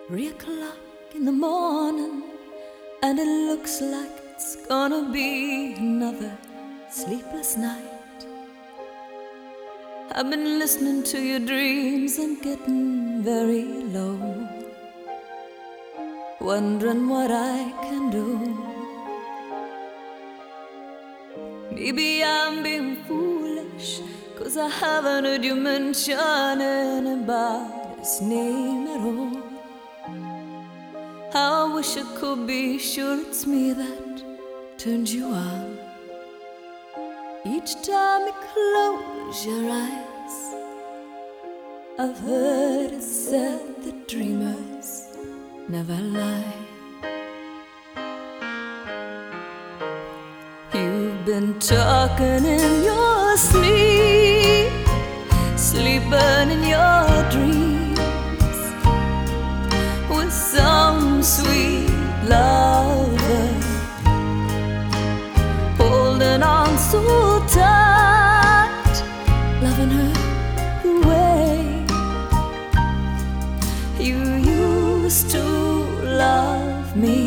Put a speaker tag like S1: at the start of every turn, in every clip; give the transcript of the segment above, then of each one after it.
S1: 3 o'clock in the morning, and it looks like it's gonna be another sleepless night. I've been listening to your dreams and getting very low, wondering what I can do. Maybe I'm being foolish, 'cause I haven't heard you mention anybody's name at all. How I wish I could be sure it's me that turned you on. Each time you close your eyes, I've heard it said that dreamers never lie. You've been talking in your sleep, sleeping in your dreams with some sweet lover, holding on so tight, loving her the way you used to love me.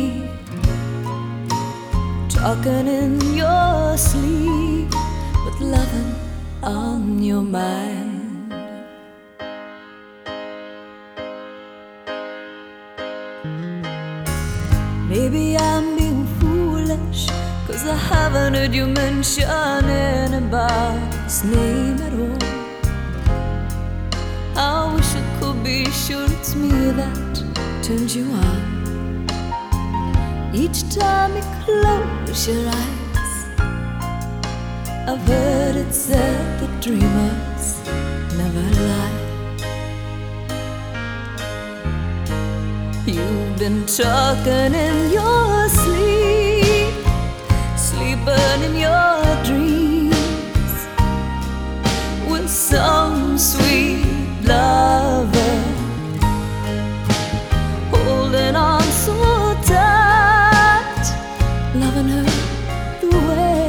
S1: Talking in your sleep, with loving on your mind. Maybe I'm being foolish, 'cause I haven't heard you mention anybody's name at all. I wish I could be sure it's me that turns you on. Each time you close your eyes, I've heard it said that dreamers never lie. You've been talking in your sleep, sleeping in your dreams with some sweet lover, holding on so tight, loving her the way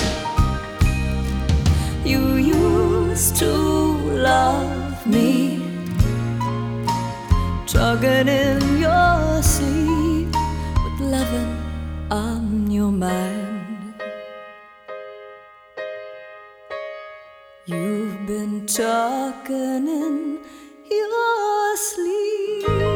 S1: you used to love me. Talking in your sleep, with loving on your mind. You've been talking in your sleep.